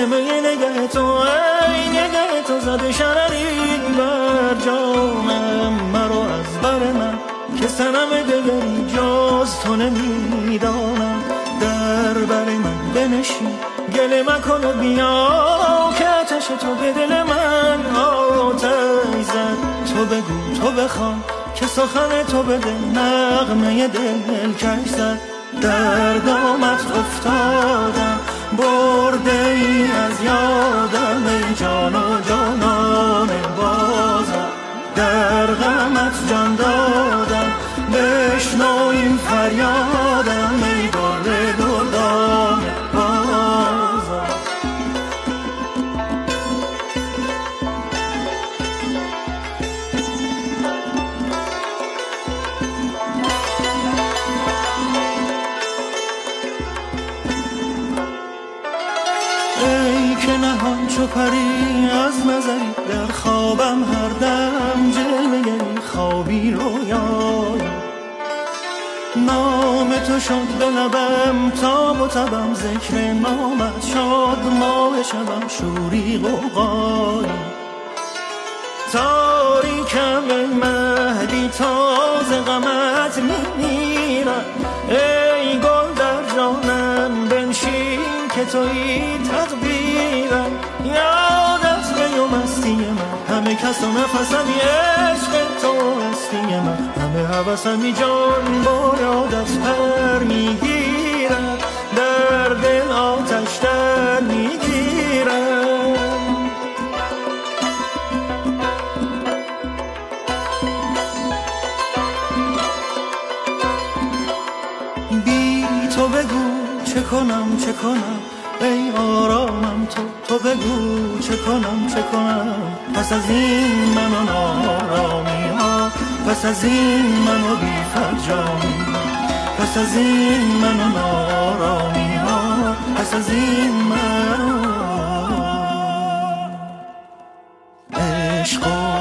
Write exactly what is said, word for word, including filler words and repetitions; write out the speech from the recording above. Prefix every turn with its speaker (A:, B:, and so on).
A: همه نگه تو ای نگه تو زده شرری بر جانم مرا از بر من که سنم دگری جز تو نمیدانم در بر من بنشین گله مکن و بیا که آتش تو به دل من آتش زد تو بگو تو بخوان که سخن تو به دل نغمه دل کش زد در دامت افتادم برده ای از یادم ای جان و جانان بازم در غمت جان دادم بشنو این فریادم ای گل دردان بازم ای که نهان چو پری از نظری در خوابم هر دم جلوه خوابی رویایی نام تو شد به لبم تاب و تبم ذکر نامت شد ماه شبم شوری غوغایی تاریکم ای مهدی تازه غمت میمیرم ای گل در جانم بنشین که تویی تدبیرم یادت به مستی من همه کس و نفسمی عشق تو هستی من همه حوثمی جان با یادت پر میگیرم در دل آتش در میگیرم بی تو بگو چه کنم چه کنم ای آرامم تو تو بگو چه کنم چه کنم پس از این من و نارامی ها پس از این من و بی فرجامی پس از این من و نارامی ها پس از این من عشق